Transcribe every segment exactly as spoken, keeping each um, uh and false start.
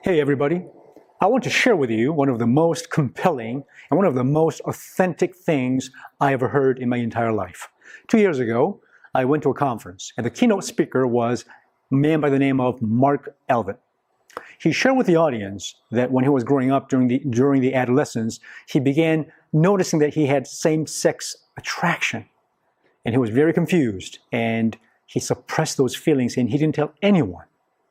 Hey everybody, I want to share with you one of the most compelling and one of the most authentic things I ever heard in my entire life. Two years ago, I went to a conference and the keynote speaker was a man by the name of Mark Alvin. He shared with the audience that when he was growing up during the, during the adolescence, he began noticing that he had same-sex attraction. And he was very confused and he suppressed those feelings and he didn't tell anyone.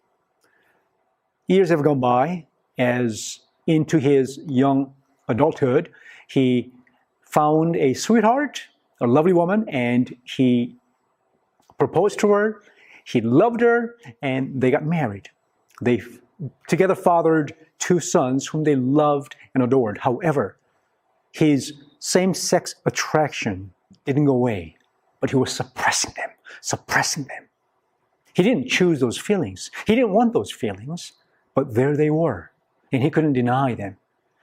Years have gone by, as into his young adulthood, he found a sweetheart, a lovely woman, and he proposed to her, he loved her, and they got married. They together fathered two sons whom they loved and adored. However, his same-sex attraction didn't go away, but he was suppressing them, suppressing them. He didn't choose those feelings. He didn't want those feelings. But there they were, and he couldn't deny them.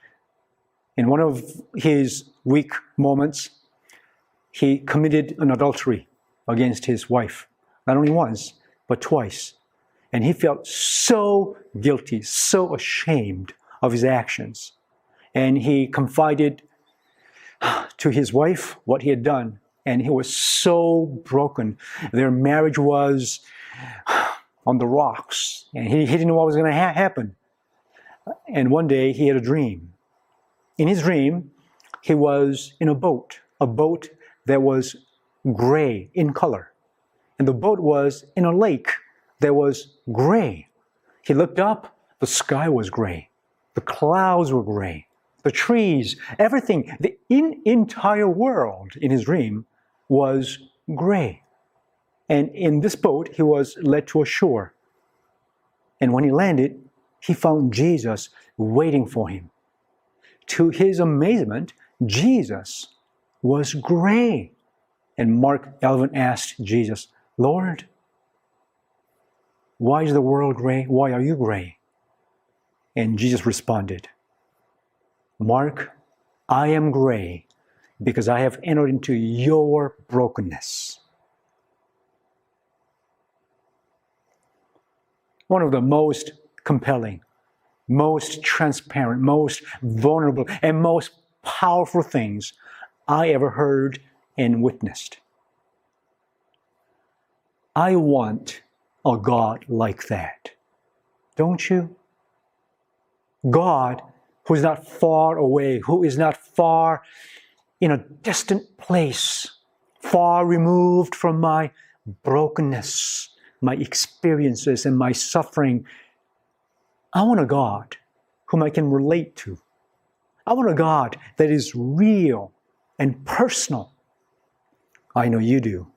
In one of his weak moments, he committed an adultery against his wife, not only once, but twice. And he felt so guilty, so ashamed of his actions. And he confided to his wife what he had done, and he was so broken. Their marriage was on the rocks, and he, he didn't know what was going to ha- happen. And one day he had a dream. In his dream, he was in a boat, a boat that was gray in color. And the boat was in a lake that was gray. He looked up, the sky was gray. The clouds were gray. The trees, everything, the in, entire world in his dream was gray. And in this boat, he was led to a shore. And when he landed, he found Jesus waiting for him. To his amazement, Jesus was gray. And Mark Alvin asked Jesus, "Lord, why is the world gray? Why are you gray?" And Jesus responded, "Mark, I am gray because I have entered into your brokenness." One of the most compelling, most transparent, most vulnerable, and most powerful things I ever heard and witnessed. I want a God like that. Don't you? God who is not far away, who is not far in a distant place, far removed from my brokenness, my experiences and my suffering. I want a God whom I can relate to. I want a God that is real and personal. I know you do.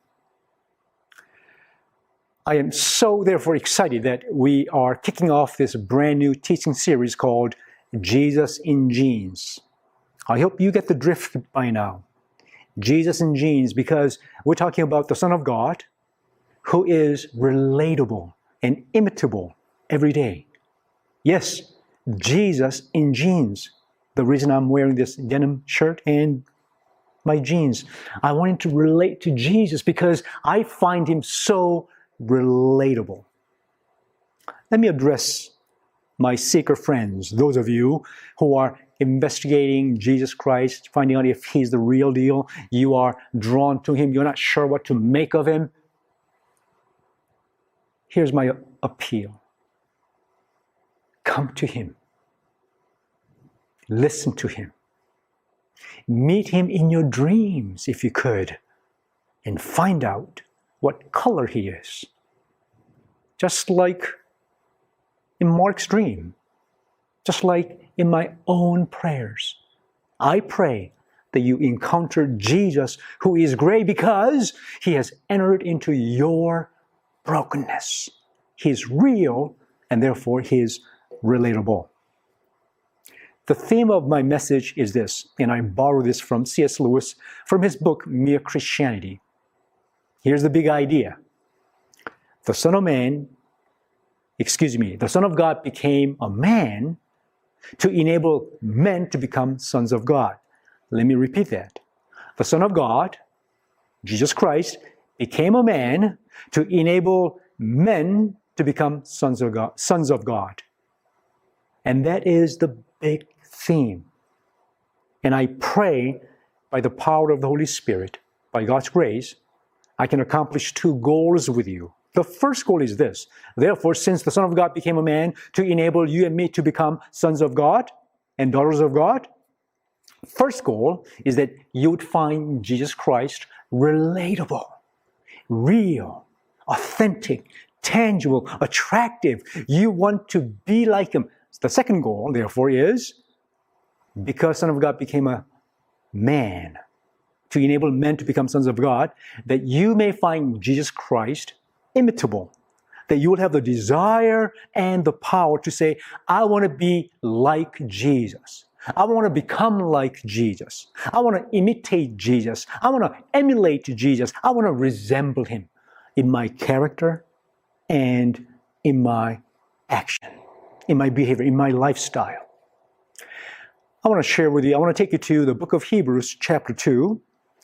I am so therefore excited that we are kicking off this brand new teaching series called Jesus in Genes. I hope you get the drift by now. Jesus in Genes, because we're talking about the Son of God, who is relatable and imitable every day. Yes, Jesus in jeans. The reason I'm wearing this denim shirt and my jeans. I wanted to relate to Jesus because I find him so relatable. Let me address my seeker friends, those of you who are investigating Jesus Christ, finding out if he's the real deal. You are drawn to him. You're not sure what to make of him. Here's my appeal. Come to him. Listen to him. Meet him in your dreams, if you could, and find out what color he is. Just like in Mark's dream, just like in my own prayers. I pray that you encounter Jesus, who is gray because he has entered into your brokenness. He is real, and therefore he is relatable. The theme of my message is this, and I borrow this from C S Lewis from his book, Mere Christianity. Here's the big idea. The Son of Man, excuse me, the Son of God became a man to enable men to become sons of God. Let me repeat that. The Son of God, Jesus Christ, became a man to enable men to become sons of God. Sons of God. And that is the big theme. And I pray by the power of the Holy Spirit, by God's grace, I can accomplish two goals with you. The first goal is this. Therefore, since the Son of God became a man to enable you and me to become sons of God and daughters of God, first goal is that you would find Jesus Christ relatable, real, authentic, tangible, attractive. You want to be like him. The second goal, therefore, is because Son of God became a man to enable men to become sons of God, that you may find Jesus Christ imitable, that you will have the desire and the power to say, I want to be like Jesus. I want to become like Jesus. I want to imitate Jesus. I want to emulate Jesus. I want to resemble him in my character and in my action, in my behavior, in my lifestyle. I want to share with you, I want to take you to the book of Hebrews, chapter two.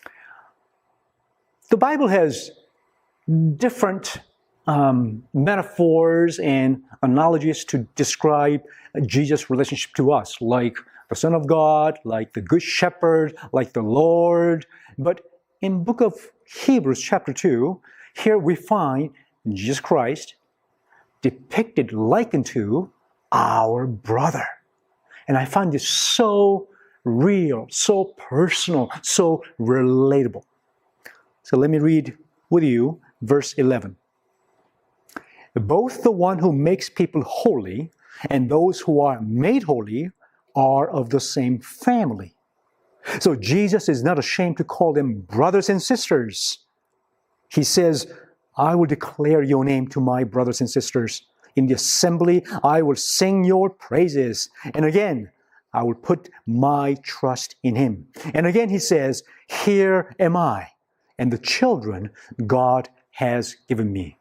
The Bible has different um, metaphors and analogies to describe Jesus' relationship to us, like the Son of God, like the Good Shepherd, like the Lord. But in book of Hebrews, chapter two, here we find Jesus Christ depicted, likened to our brother. And I find this so real, so personal, so relatable. So let me read with you verse eleven. Both the one who makes people holy and those who are made holy are of the same family. So Jesus is not ashamed to call them brothers and sisters. He says, I will declare your name to my brothers and sisters. In the assembly, I will sing your praises. And again, I will put my trust in him. And again, he says, here am I, and the children God has given me.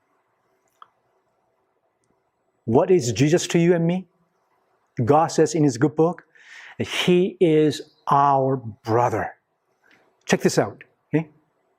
What is Jesus to you and me? God says in his good book that he is our brother. Check this out. Okay?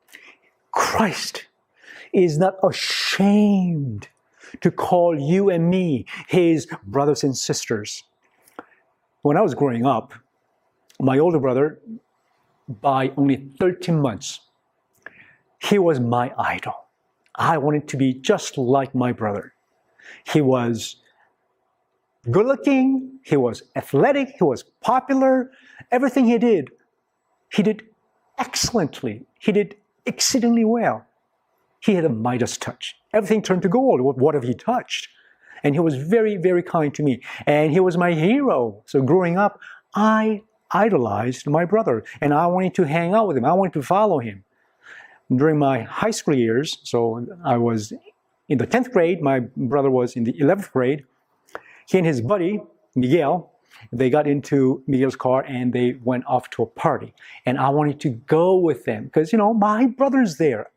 Christ is not ashamed to call you and me his brothers and sisters. When I was growing up, my older brother, by only thirteen months, he was my idol. I wanted to be just like my brother. He was good looking, he was athletic, he was popular. Everything he did, he did excellently. He did exceedingly well. He had a Midas touch. Everything turned to gold, whatever he touched. And he was very, very kind to me. And he was my hero. So growing up, I idolized my brother. And I wanted to hang out with him. I wanted to follow him. During my high school years, so I was in the tenth grade, my brother was in the eleventh grade. He and his buddy, Miguel, they got into Miguel's car and they went off to a party. And I wanted to go with them because, you know, my brother's there.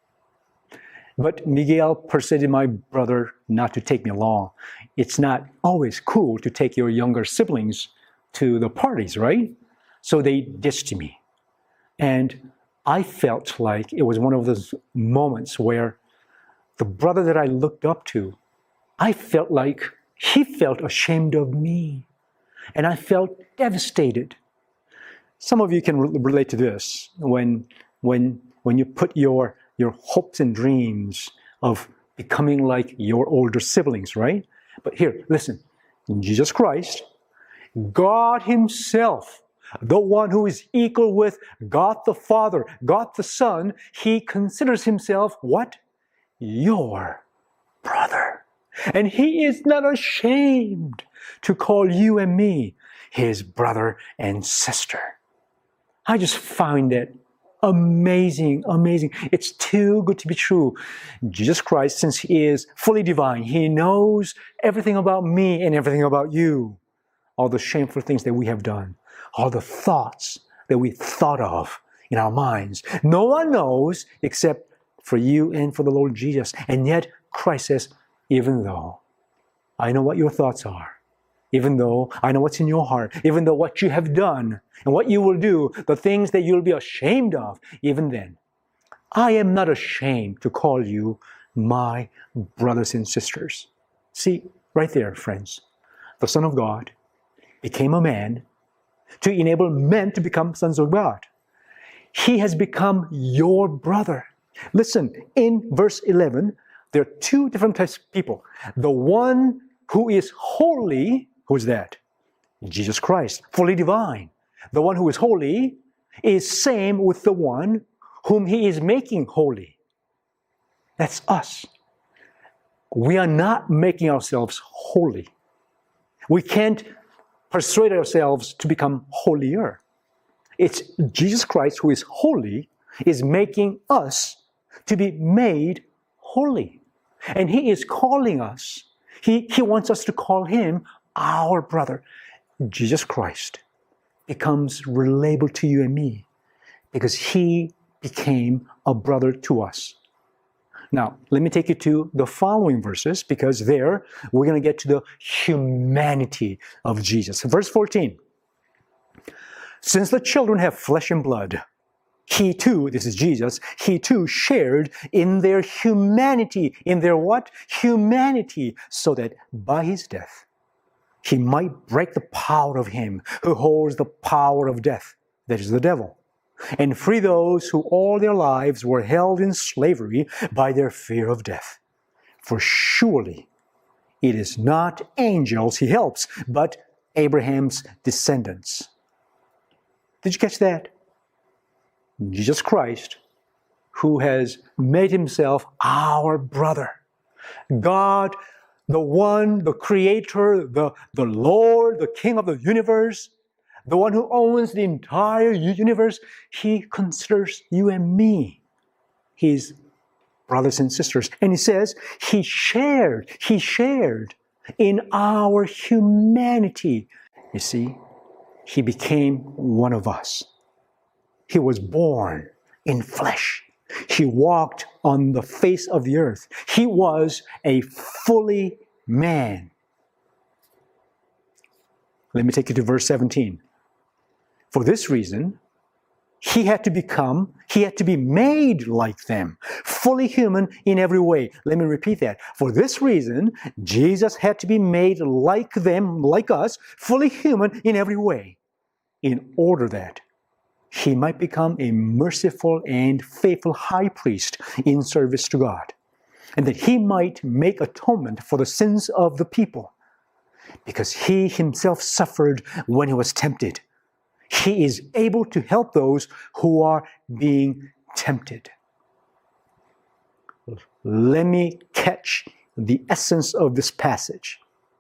But Miguel persuaded my brother not to take me along. It's not always cool to take your younger siblings to the parties, right? So they ditched me. And I felt like it was one of those moments where the brother that I looked up to, I felt like he felt ashamed of me. And I felt devastated. Some of you can re- relate to this when, when, when you put your your hopes and dreams of becoming like your older siblings, right? But here, listen, Jesus Christ, God himself, the one who is equal with God the Father, God the Son, he considers himself what? Your brother. And he is not ashamed to call you and me his brother and sister. I just find it amazing, amazing. It's too good to be true. Jesus Christ, since he is fully divine, he knows everything about me and everything about you. All the shameful things that we have done, all the thoughts that we thought of in our minds. No one knows except for you and for the Lord Jesus. And yet Christ says, even though I know what your thoughts are, even though I know what's in your heart, even though what you have done and what you will do, the things that you'll be ashamed of, even then, I am not ashamed to call you my brothers and sisters. See, right there, friends, the Son of God became a man to enable men to become sons of God. He has become your brother. Listen, in verse eleven, there are two different types of people. The one who is holy, who is that? Jesus Christ, fully divine. The one who is holy is same with the one whom he is making holy. That's us. We are not making ourselves holy. We can't persuade ourselves to become holier. It's Jesus Christ who is holy, is making us to be made holy. And he is calling us. He, he wants us to call him our brother. Jesus Christ becomes relatable to you and me because he became a brother to us. Now, let me take you to the following verses because there we're going to get to the humanity of Jesus. Verse fourteen. Since the children have flesh and blood, he too, this is Jesus, he too shared in their humanity. In their what? Humanity, so that by his death, he might break the power of him who holds the power of death, that is the devil, and free those who all their lives were held in slavery by their fear of death. For surely it is not angels he helps, but Abraham's descendants. Did you catch that? Jesus Christ, who has made himself our brother. God, the one, the creator, the, the Lord, the King of the universe, the one who owns the entire universe, he considers you and me his brothers and sisters. And he says he shared, he shared in our humanity. You see, he became one of us. He was born in flesh. He walked on the face of the earth. He was a fully man. Let me take you to verse seventeen. For this reason, he had to become, he had to be made like them, fully human in every way. Let me repeat that. For this reason, Jesus had to be made like them, like us, fully human in every way, in order that he might become a merciful and faithful high priest in service to God, and that he might make atonement for the sins of the people, because he himself suffered when he was tempted. He is able to help those who are being tempted. Let me catch the essence of this passage.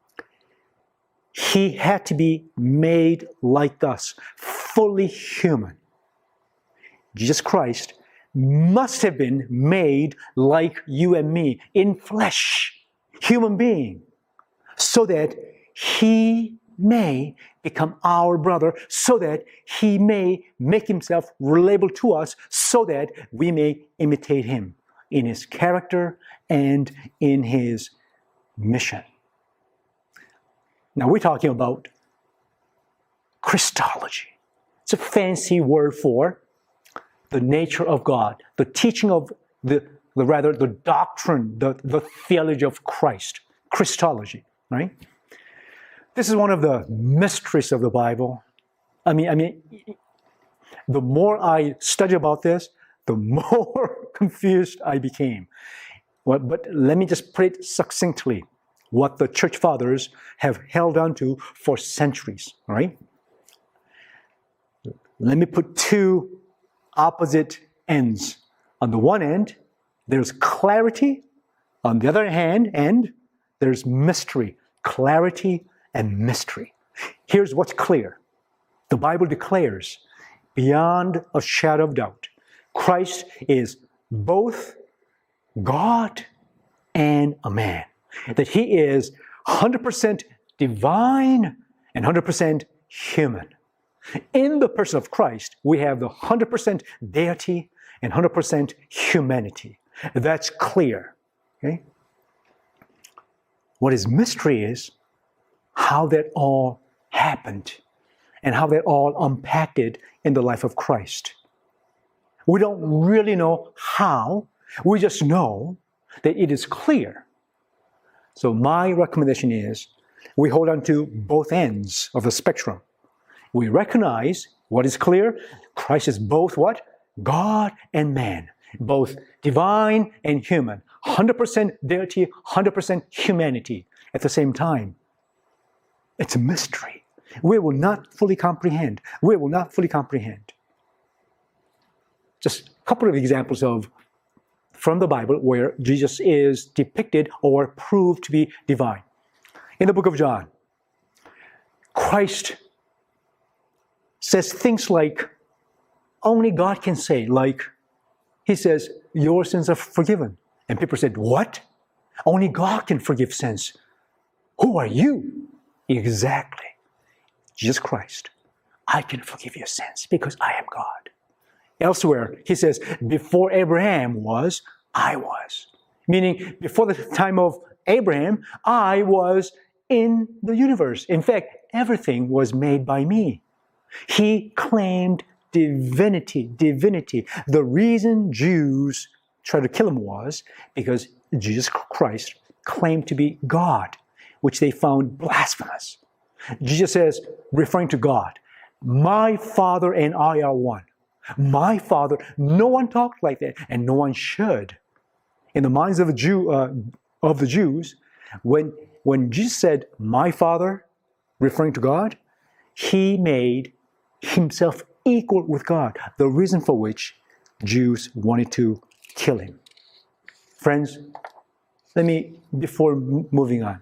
He had to be made like us, fully human. Jesus Christ must have been made like you and me, in flesh, human being, so that he may become our brother, so that he may make himself relatable to us, so that we may imitate him in his character and in his mission. Now we're talking about Christology. It's a fancy word for the nature of God, the teaching of the, the rather the doctrine, the, the theology of Christ, Christology, right? This is one of the mysteries of the Bible. I mean, I mean, the more I study about this, the more confused I became. Well, but let me just put it succinctly, what the church fathers have held on to for centuries, right? Let me put two opposite ends. On the one end, there's clarity. On the other hand, end, there's mystery. Clarity and mystery. Here's what's clear. The Bible declares, beyond a shadow of doubt, Christ is both God and a man. That he is one hundred percent divine and one hundred percent human. In the person of Christ, we have the one hundred percent deity and one hundred percent humanity. That's clear. Okay? What is mystery is how that all happened and how that all unpacked in the life of Christ. We don't really know how. We just know that it is clear. So my recommendation is we hold on to both ends of the spectrum. We recognize what is clear. Christ is both what? God and man. Both divine and human. one hundred percent deity, one hundred percent humanity at the same time. It's a mystery. We will not fully comprehend. We will not fully comprehend. Just a couple of examples of from the Bible where Jesus is depicted or proved to be divine. In the book of John, Christ says things like only God can say, like he says, your sins are forgiven. And people said, what? Only God can forgive sins. Who are you? Exactly. Jesus Christ. I can forgive your sins because I am God. Elsewhere, he says, before Abraham was, I was. Meaning, before the time of Abraham, I was in the universe. In fact, everything was made by me. He claimed divinity, divinity. The reason Jews tried to kill him was because Jesus Christ claimed to be God, which they found blasphemous. Jesus says, referring to God, my Father and I are one. My Father, no one talked like that, and no one should. In the minds of the Jew, uh, of the Jews, when when Jesus said, "My Father," referring to God, he made himself equal with God. The reason for which Jews wanted to kill him. Friends, let me before moving on.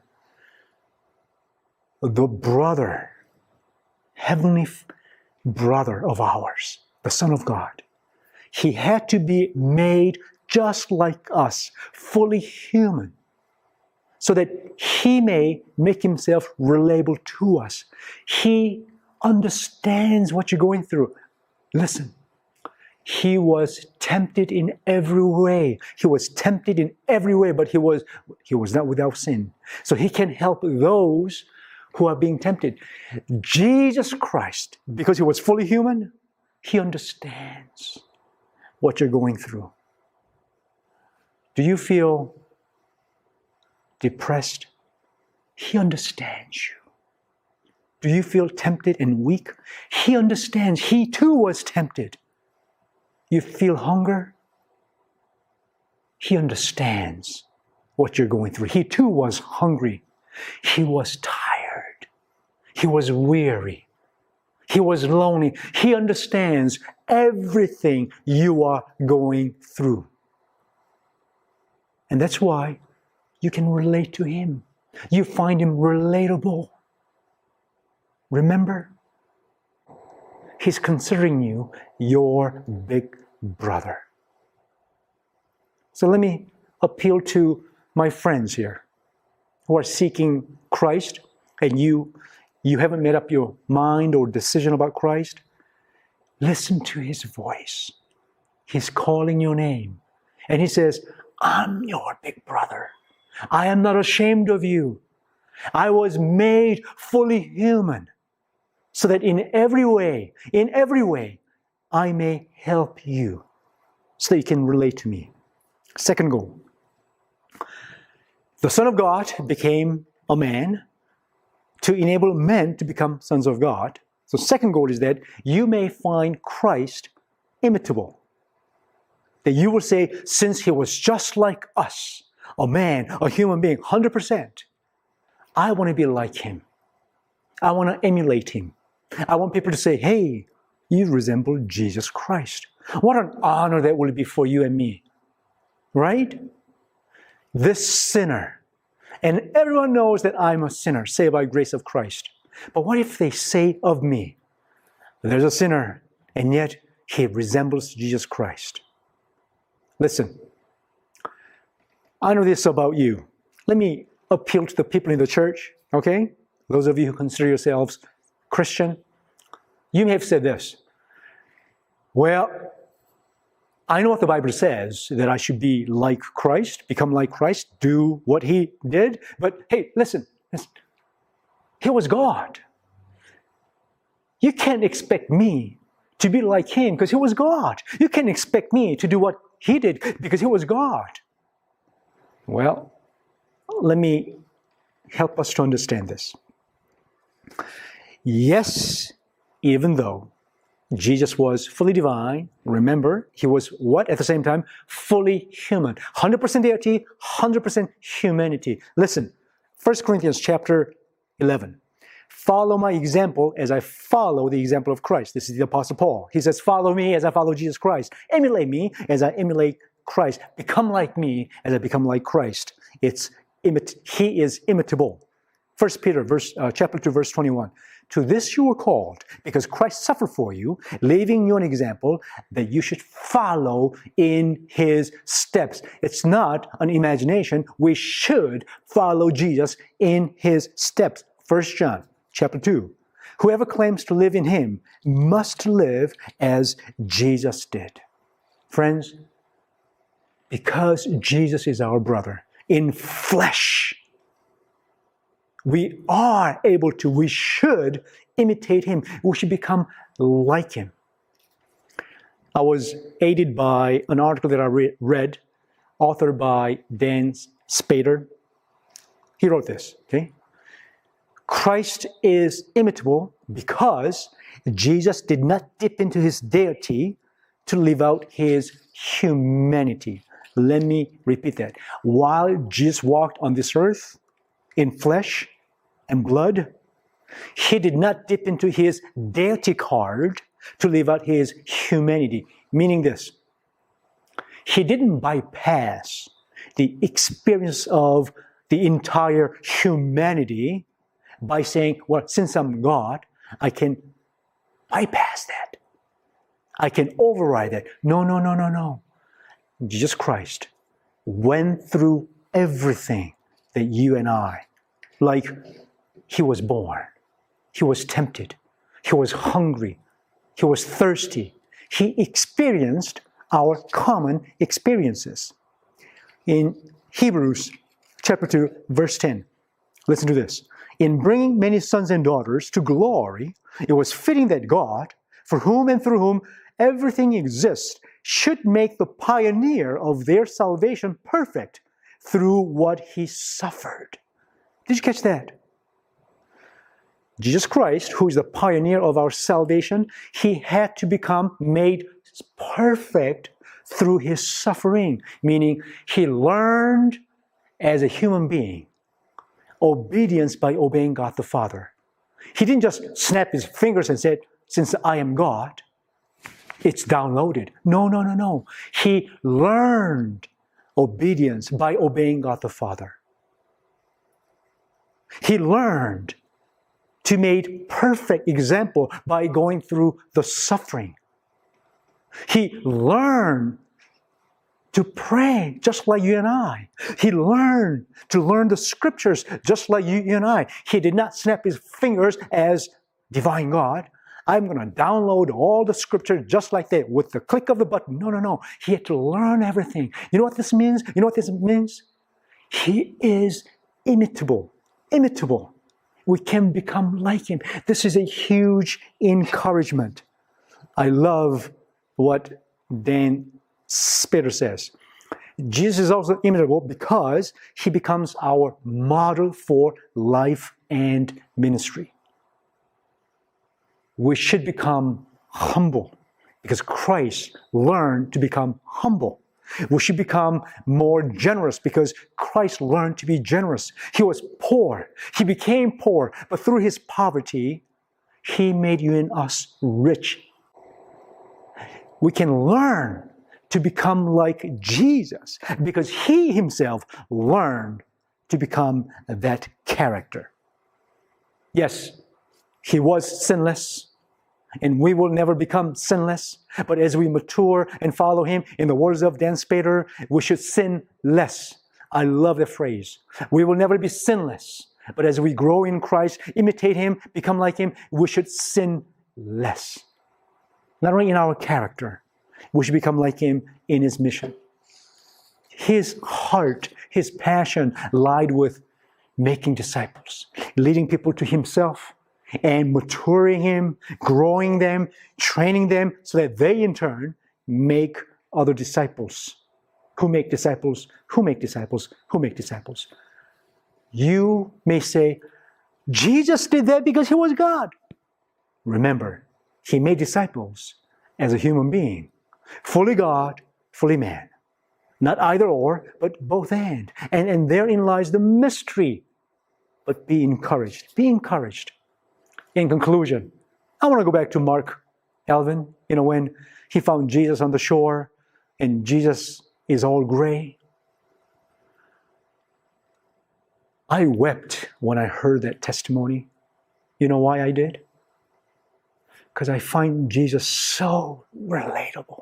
The brother, heavenly brother of ours, the Son of God, he had to be made just like us, fully human, so that he may make himself relatable to us. He understands what you're going through. Listen, he was tempted in every way. He was tempted in every way, but he was, he was not without sin. So he can help those who are being tempted. Jesus Christ, because he was fully human, he understands what you're going through. Do you feel depressed? He understands you. Do you feel tempted and weak? He understands. He too was tempted. You feel hunger? He understands what you're going through. He too was hungry. He was tired. He was weary. He was lonely. He understands everything you are going through. And that's why you can relate to him. You find him relatable. Remember, he's considering you your big brother. So let me appeal to my friends here who are seeking Christ, and you, you haven't made up your mind or decision about Christ. Listen to his voice. He's calling your name. And he says, I'm your big brother. I am not ashamed of you. I was made fully human so that in every way, in every way, I may help you so that you can relate to me. Second goal. The Son of God became a man to enable men to become sons of God. So second goal is that you may find Christ imitable. That you will say, since he was just like us, a man, a human being, one hundred percent, I want to be like him. I want to emulate him. I want people to say, hey, you resemble Jesus Christ. What an honor that will be for you and me. Right? This sinner, and everyone knows that I'm a sinner, saved by grace of Christ. But what if they say of me, there's a sinner, and yet he resembles Jesus Christ? Listen, I know this about you. Let me appeal to the people in the church, okay? Those of you who consider yourselves Christian, you may have said this. Well, I know what the Bible says, that I should be like Christ, become like Christ, do what he did. But hey, listen, listen. He was God. You can't expect me to be like him because he was God. You can't expect me to do what he did because he was God. Well, let me help us to understand this. Yes, even though Jesus was fully divine, remember, he was what at the same time? Fully human. one hundred percent deity, one hundred percent humanity. Listen, First Corinthians chapter eleven. Follow my example as I follow the example of Christ. This is the Apostle Paul. He says, follow me as I follow Jesus Christ. Emulate me as I emulate Christ. Become like me as I become like Christ. It's imit- He is imitable. First Peter verse, uh, chapter two, verse twenty-one. To this you were called, because Christ suffered for you, leaving you an example that you should follow in his steps. It's not an imagination. We should follow Jesus in his steps. First John chapter two. Whoever claims to live in him must live as Jesus did. Friends, because Jesus is our brother in flesh, we are able to, we should imitate him. We should become like him. I was aided by an article that I re- read, authored by Dan Spader. He wrote this, okay? Christ is imitable because Jesus did not dip into his deity to live out his humanity. Let me repeat that. While Jesus walked on this earth in flesh and blood, he did not dip into his deity card to live out his humanity. Meaning this, he didn't bypass the experience of the entire humanity by saying, well, since I'm God, I can bypass that. I can override that. No, no, no, no, no. Jesus Christ went through everything that you and I, like he was born, he was tempted, he was hungry, he was thirsty. He experienced our common experiences. In Hebrews chapter two, verse ten, listen to this. In bringing many sons and daughters to glory, it was fitting that God, for whom and through whom everything exists, should make the pioneer of their salvation perfect through what he suffered. Did you catch that? Jesus Christ, who is the pioneer of our salvation, he had to become made perfect through his suffering, meaning he learned as a human being obedience by obeying God the Father. He didn't just snap his fingers and said, since I am God, it's downloaded. No, no, no, no. He learned obedience by obeying God the Father. He learned to make perfect example by going through the suffering. He learned to pray just like you and I. He learned to learn the scriptures just like you, you and I. He did not snap his fingers as divine God. I'm going to download all the scripture just like that with the click of the button. No, no, no. He had to learn everything. You know what this means? You know what this means? He is imitable. Imitable. We can become like him. This is a huge encouragement. I love what Dan Spader says. Jesus is also imitable because he becomes our model for life and ministry. We should become humble because Christ learned to become humble. We should become more generous because Christ learned to be generous. He was poor. He became poor, but through his poverty, he made you and us rich. We can learn to become like Jesus because he himself learned to become that character. Yes, he was sinless, and we will never become sinless. But as we mature and follow him, in the words of Dan Spader, we should sin less. I love the phrase. We will never be sinless. But as we grow in Christ, imitate him, become like him, we should sin less. Not only in our character, we should become like him in his mission. His heart, his passion lied with making disciples, leading people to himself, and maturing him, growing them, training them so that they in turn make other disciples. Who make disciples? Who make disciples? Who make disciples? you may say, Jesus did that because he was God. Remember, he made disciples as a human being, fully God, fully man. Not either or, but both and. And, and therein lies the mystery. But be encouraged. Be encouraged. In conclusion, I want to go back to Mark Alvin, you know, when he found Jesus on the shore and Jesus is all gray. I wept when I heard that testimony. You know why I did? Because I find Jesus so relatable.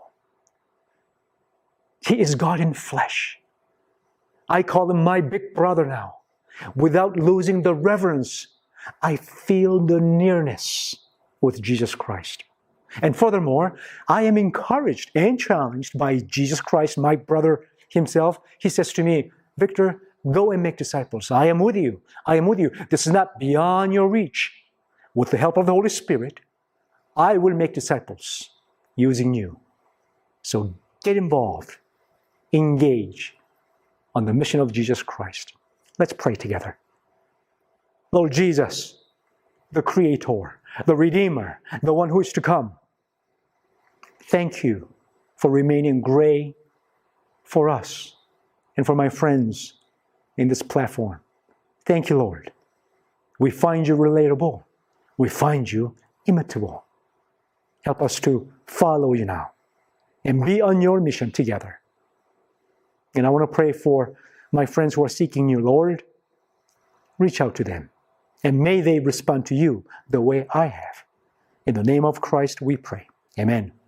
He is God in flesh. I call him my big brother now. Without losing the reverence, I feel the nearness with Jesus Christ. And furthermore, I am encouraged and challenged by Jesus Christ, my brother himself. He says to me, Victor, go and make disciples. I am with you. I am with you. This is not beyond your reach. With the help of the Holy Spirit, I will make disciples using you. So get involved. Engage on the mission of Jesus Christ. Let's pray together. Lord Jesus, the Creator, the Redeemer, the one who is to come, thank you for remaining gray for us and for my friends in this platform. Thank you, Lord. We find you relatable. We find you imitable. Help us to follow you now and be on your mission together. And I want to pray for my friends who are seeking you, Lord. Reach out to them, and may they respond to you the way I have. In the name of Christ we pray. Amen.